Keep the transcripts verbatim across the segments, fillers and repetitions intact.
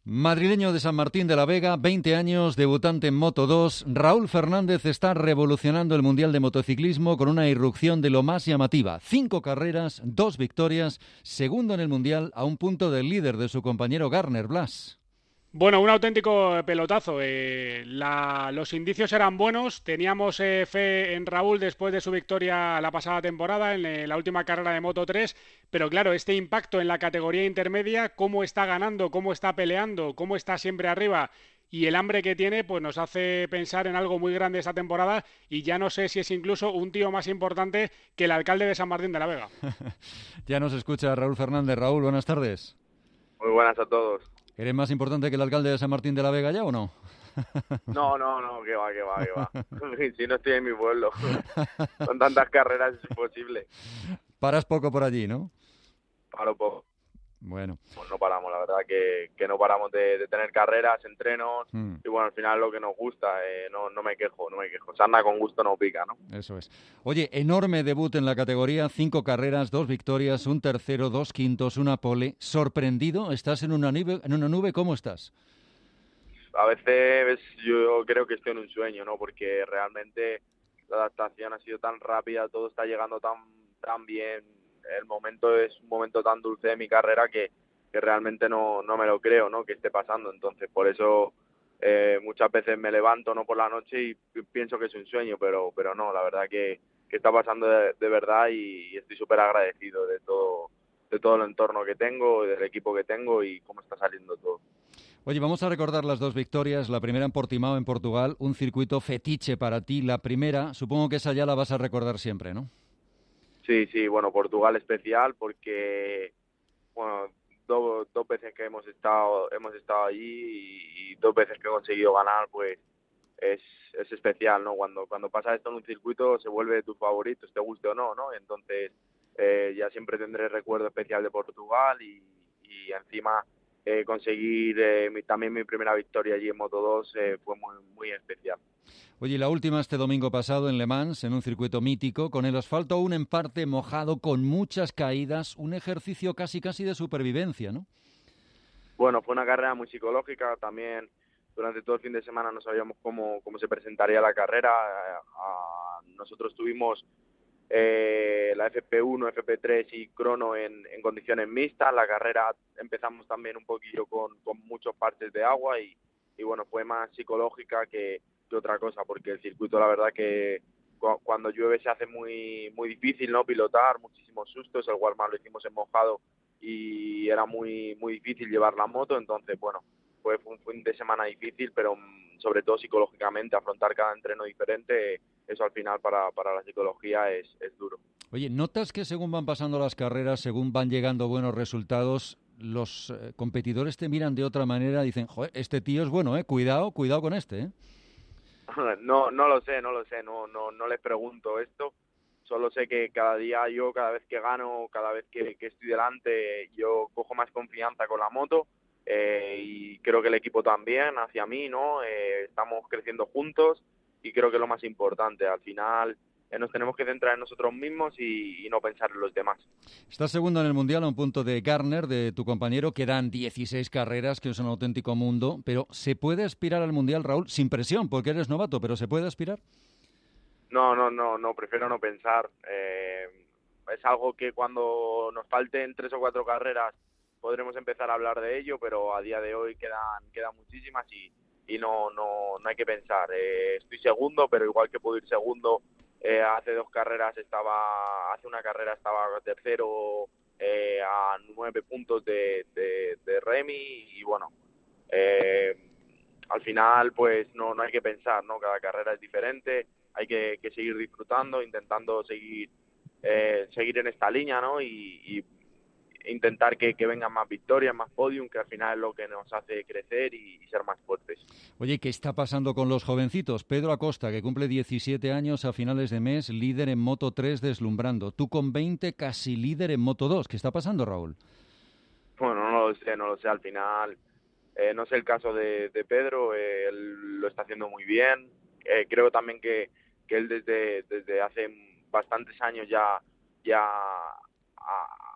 Madrileño de San Martín de la Vega, veinte años, debutante en Moto dos, Raúl Fernández está revolucionando el Mundial de Motociclismo con una irrupción de lo más llamativa. Cinco carreras, dos victorias, segundo en el Mundial a un punto del líder de su compañero Garner Blas. Bueno, un auténtico pelotazo. Eh, la, los indicios eran buenos. Teníamos eh, fe en Raúl después de su victoria la pasada temporada en eh, la última carrera de Moto tres. Pero claro, este impacto en la categoría intermedia, cómo está ganando, cómo está peleando, cómo está siempre arriba y el hambre que tiene, pues nos hace pensar en algo muy grande esta temporada. Y ya no sé si es incluso un tío más importante que el alcalde de San Martín de la Vega. Ya nos escucha Raúl Fernández. Raúl, buenas tardes. Muy buenas a todos. ¿Eres más importante que el alcalde de San Martín de la Vega ya o no? No, no, no, que va, que va, que va. Si no estoy en mi pueblo. Con tantas carreras es imposible. Paras poco por allí, ¿no? Paro poco. Bueno. Pues no paramos, la verdad que, que no paramos de, de tener carreras, entrenos, Mm. y bueno, al final lo que nos gusta, eh, no, no me quejo, no me quejo. Se anda con gusto, no pica, ¿no? Eso es. Oye, enorme debut en la categoría, cinco carreras, dos victorias, un tercero, dos quintos, una pole. ¿Sorprendido? ¿Estás en una nube? ¿En una nube? ¿Cómo estás? A veces yo creo que estoy en un sueño, ¿no? Porque realmente la adaptación ha sido tan rápida, todo está llegando tan, tan bien. El momento es un momento tan dulce de mi carrera que, que realmente no, no me lo creo, ¿no? Que esté pasando. Entonces, por eso eh, muchas veces me levanto, ¿no? Por la noche y pienso que es un sueño, pero, pero no, la verdad que, que está pasando de, de verdad y, y estoy súper agradecido de todo, de todo el entorno que tengo, del equipo que tengo y cómo está saliendo todo. Oye, vamos a recordar las dos victorias. La primera en Portimao, en Portugal, un circuito fetiche para ti. La primera, supongo que esa ya la vas a recordar siempre, ¿no? Sí, sí, bueno, Portugal especial porque, bueno, do, dos veces que hemos estado hemos estado allí y, y dos veces que he conseguido ganar, pues es, es especial, ¿no? Cuando cuando pasa esto en un circuito se vuelve de tus favoritos, te guste o no, ¿no? Entonces eh, ya siempre tendré recuerdo especial de Portugal y, y encima eh, conseguir eh, mi, también mi primera victoria allí en Moto dos eh, fue muy, muy especial. Oye, la última este domingo pasado en Le Mans, en un circuito mítico, con el asfalto aún en parte mojado, con muchas caídas, un ejercicio casi casi de supervivencia, ¿no? Bueno, fue una carrera muy psicológica, también durante todo el fin de semana no sabíamos cómo, cómo se presentaría la carrera. A, nosotros tuvimos eh, la F P uno, F P tres y crono en, en condiciones mixtas. La carrera empezamos también un poquillo con, con muchos partes de agua y, y bueno, fue más psicológica que, que otra cosa, porque el circuito la verdad que cu cuando llueve se hace muy muy difícil, ¿no? Pilotar, muchísimos sustos, el warm-up lo hicimos en mojado y era muy muy difícil llevar la moto, entonces bueno, pues fue un fin de semana difícil, pero mm, sobre todo psicológicamente, afrontar cada entreno diferente, eso al final para, para la psicología es, es duro. Oye, ¿notas que según van pasando las carreras, según van llegando buenos resultados, los eh, competidores te miran de otra manera? Dicen, joder, este tío es bueno, ¿eh? Cuidado, cuidado con este, ¿eh? No, no lo sé, no lo sé, no, no, no les pregunto esto. Solo sé que cada día yo, cada vez que gano, cada vez que, que estoy delante, yo cojo más confianza con la moto eh, y creo que el equipo también hacia mí, ¿no? Eh, estamos creciendo juntos y creo que es lo más importante. Al final eh, nos tenemos que centrar en nosotros mismos y, y no pensar en los demás. Estás segundo en el Mundial a un punto de Garner, de tu compañero. Quedan dieciséis carreras, que es un auténtico mundo. Pero ¿se puede aspirar al Mundial, Raúl? Sin presión, porque eres novato, pero ¿se puede aspirar? No, no, no, no, prefiero no pensar. Eh, es algo que cuando nos falten tres o cuatro carreras podremos empezar a hablar de ello, pero a día de hoy quedan, quedan muchísimas y, y no, no, no hay que pensar. Eh, estoy segundo, pero igual que puedo ir segundo, eh, hace dos carreras estaba, hace una carrera estaba tercero eh, a nueve puntos de, de, de Remy y bueno, eh, al final pues no, no hay que pensar, ¿no? Cada carrera es diferente, hay que, que seguir disfrutando, intentando seguir eh, seguir en esta línea, ¿no? Y, y intentar que, que vengan más victorias, más podium, que al final es lo que nos hace crecer y, y ser más fuertes. Oye, ¿qué está pasando con los jovencitos? Pedro Acosta, que cumple diecisiete años a finales de mes, líder en Moto tres deslumbrando. Tú con veinte, casi líder en Moto dos. ¿Qué está pasando, Raúl? Bueno, no lo sé, no lo sé, al final eh, no sé el caso de, de Pedro, eh, él lo está haciendo muy bien. Eh, creo también que, que él desde, desde hace bastantes años ya, ya ha,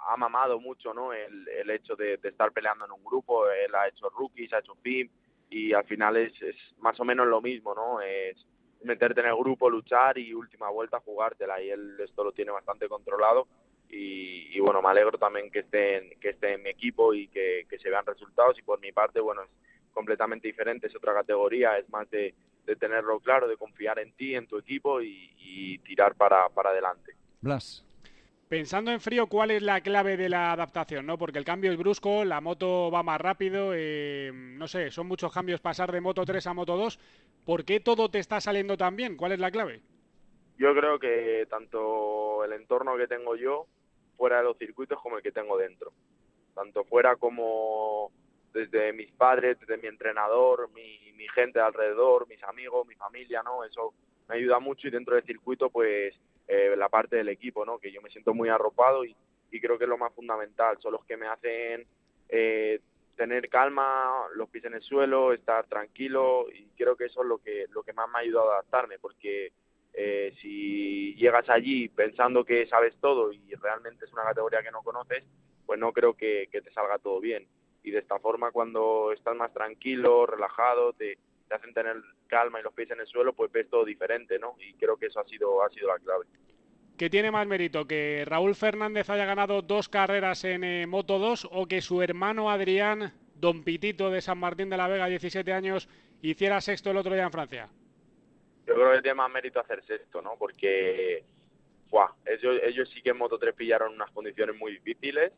ha mamado mucho, ¿no? El, el hecho de, de estar peleando en un grupo. Él ha hecho rookies, ha hecho F I M, y al final es, es más o menos lo mismo, ¿no? Es meterte en el grupo, luchar y última vuelta jugártela, y él esto lo tiene bastante controlado. Y, y bueno, me alegro también que esté en, que esté en mi equipo y que, que se vean resultados. Y por mi parte, bueno, es completamente diferente, es otra categoría, es más de, de tenerlo claro, de confiar en ti, en tu equipo y, y tirar para, para adelante. Blas. Pensando en frío, ¿cuál es la clave de la adaptación? ¿No? Porque el cambio es brusco, la moto va más rápido, eh, no sé, son muchos cambios pasar de Moto tres a Moto dos. ¿Por qué todo te está saliendo tan bien? ¿Cuál es la clave? Yo creo que tanto el entorno que tengo yo fuera de los circuitos como el que tengo dentro. Tanto fuera como desde mis padres, desde mi entrenador, mi, mi gente alrededor, mis amigos, mi familia, ¿no? Eso me ayuda mucho, y dentro del circuito, pues, eh, la parte del equipo, ¿no? Que yo me siento muy arropado y, y creo que es lo más fundamental. Son los que me hacen eh, tener calma, los pies en el suelo, estar tranquilo, y creo que eso es lo que, lo que más me ha ayudado a adaptarme, porque Eh, si llegas allí pensando que sabes todo y realmente es una categoría que no conoces, pues no creo que, que te salga todo bien. Y de esta forma, cuando estás más tranquilo, relajado, te, te hacen tener calma y los pies en el suelo, pues ves todo diferente, ¿no? Y creo que eso ha sido, ha sido la clave. ¿Qué tiene más mérito? ¿Que Raúl Fernández haya ganado dos carreras en eh, Moto dos o que su hermano Adrián, Don Pitito de San Martín de la Vega, diecisiete años, hiciera sexto el otro día en Francia? Yo creo que tiene más mérito hacer sexto, ¿no? Porque ¡buah! ellos, ellos sí que en Moto tres pillaron unas condiciones muy difíciles,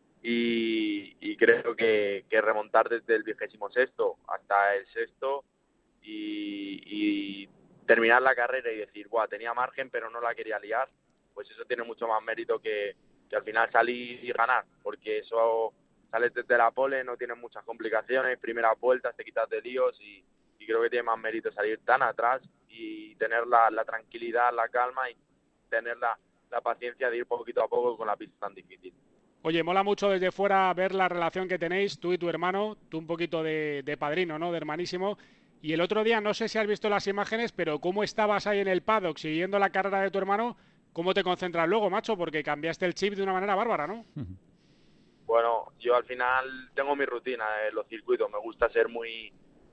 y, y creo que, que remontar desde el vigésimo sexto hasta el sexto y, y terminar la carrera y decir, ¡buah! Tenía margen pero no la quería liar, pues eso tiene mucho más mérito que, que al final salir y ganar, porque eso sales desde la pole, no tienes muchas complicaciones, primeras vueltas, te quitas de líos, y, y creo que tiene más mérito salir tan atrás y tener la, la tranquilidad, la calma y tener la, la paciencia de ir poquito a poco con la pista tan difícil. Oye, mola mucho desde fuera ver la relación que tenéis, tú y tu hermano, tú un poquito de, de padrino, ¿no? De hermanísimo. Y el otro día, no sé si has visto las imágenes, pero cómo estabas ahí en el paddock siguiendo la carrera de tu hermano, ¿cómo te concentras luego, macho? Porque cambiaste el chip de una manera bárbara, ¿no? Bueno, yo al final tengo mi rutina en los circuitos, me gusta ser muy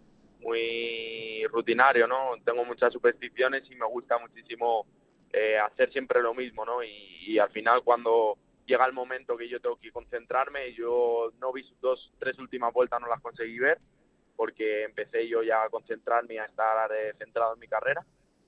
muy rutinario, ¿no? Tengo muchas supersticiones y me gusta muchísimo eh, hacer siempre lo mismo, ¿no? Y, y al final, cuando llega el momento que yo tengo que concentrarme, yo no vi sus dos, tres últimas vueltas, no las conseguí ver, porque empecé yo ya a concentrarme y a estar eh, centrado en mi carrera.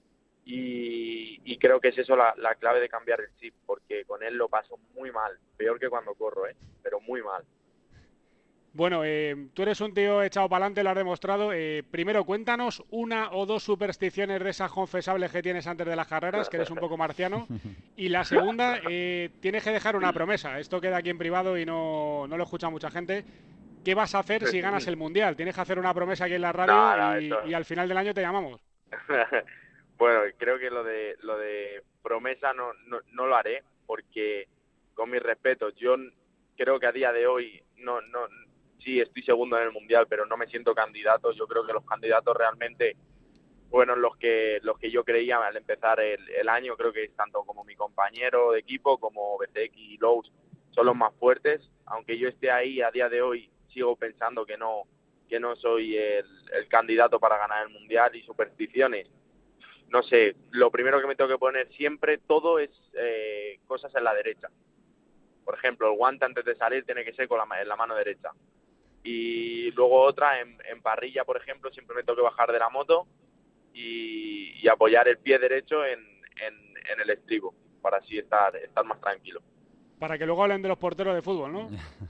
Y, y creo que es eso la, la clave de cambiar el chip, porque con él lo paso muy mal, peor que cuando corro, ¿eh? Pero muy mal. Bueno, eh, tú eres un tío echado para adelante, lo has demostrado. Eh, primero, cuéntanos una o dos supersticiones de esas confesables que tienes antes de las carreras, que eres un poco marciano. Y la segunda, eh, tienes que dejar una promesa. Esto queda aquí en privado y no, no lo escucha mucha gente. ¿Qué vas a hacer si ganas el Mundial? Tienes que hacer una promesa aquí en la radio no, no, y, eso... y al final del año te llamamos. Bueno, creo que lo de lo de promesa no, no, no lo haré, porque, con mis respetos, yo creo que a día de hoy no no sí estoy segundo en el Mundial, pero no me siento candidato. Yo creo que los candidatos realmente fueron los que los que yo creía al empezar el, el año. Creo que tanto como mi compañero de equipo como B C X y Lowe's son los más fuertes. Aunque yo esté ahí, a día de hoy sigo pensando que no que no soy el, el candidato para ganar el Mundial. Y supersticiones, no sé, lo primero que me tengo que poner siempre, todo es eh, cosas en la derecha. Por ejemplo, el guante antes de salir tiene que ser con la, en la mano derecha. Y luego otra, en, en parrilla, por ejemplo, siempre me tengo que bajar de la moto y, y apoyar el pie derecho en, en, en el estribo, para así estar, estar más tranquilo. Para que luego hablen de los porteros de fútbol, ¿no?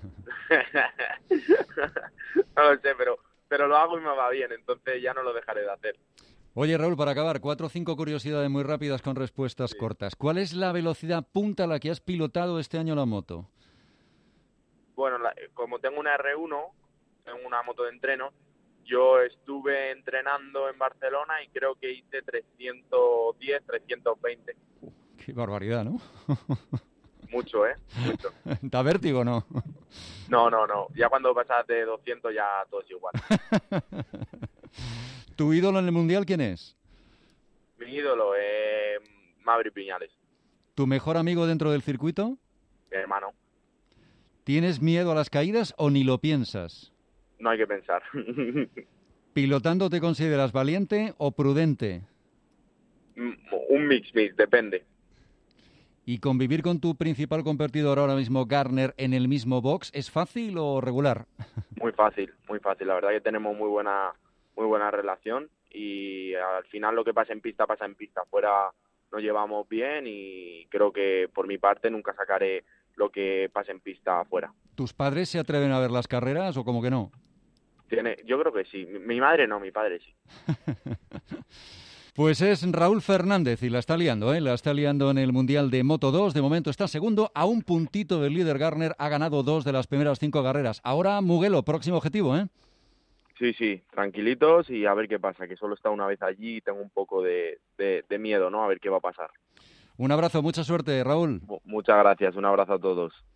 No lo sé, pero, pero lo hago y me va bien, entonces ya no lo dejaré de hacer. Oye, Raúl, para acabar, cuatro o cinco curiosidades muy rápidas con respuestas sí. cortas. ¿Cuál es la velocidad punta a la que has pilotado este año la moto? Bueno, la, como tengo una R uno, tengo una moto de entreno, yo estuve entrenando en Barcelona y creo que hice trescientos diez, trescientos veinte. Uh, qué barbaridad, ¿no? Mucho, ¿eh? Mucho. ¿Da vértigo o no? No, no, no. Ya cuando pasas de doscientos ya todo es igual. ¿Tu ídolo en el Mundial quién es? Mi ídolo es Maverick Viñales. ¿Tu mejor amigo dentro del circuito? Mi hermano. ¿Tienes miedo a las caídas o ni lo piensas? No hay que pensar. ¿Pilotando te consideras valiente o prudente? Un mix, mix, depende. ¿Y convivir con tu principal competidor ahora mismo, Garner, en el mismo box, es fácil o regular? Muy fácil, muy fácil. La verdad que tenemos muy buena, muy buena relación y al final lo que pasa en pista, pasa en pista. Fuera nos llevamos bien y creo que por mi parte nunca sacaré lo que pasa en pista afuera. ¿Tus padres se atreven a ver las carreras o como que no? Tiene, yo creo que sí. Mi, mi madre no, mi padre sí. Pues es Raúl Fernández y la está liando, ¿eh? La está liando en el Mundial de Moto dos. De momento está segundo, a un puntito del líder Garner. Ha ganado dos de las primeras cinco carreras. Ahora Mugello, próximo objetivo, ¿eh? Sí, sí, tranquilitos y a ver qué pasa, que solo está una vez allí y tengo un poco de, de, de miedo, ¿no? A ver qué va a pasar. Un abrazo, mucha suerte, Raúl. Muchas gracias, un abrazo a todos.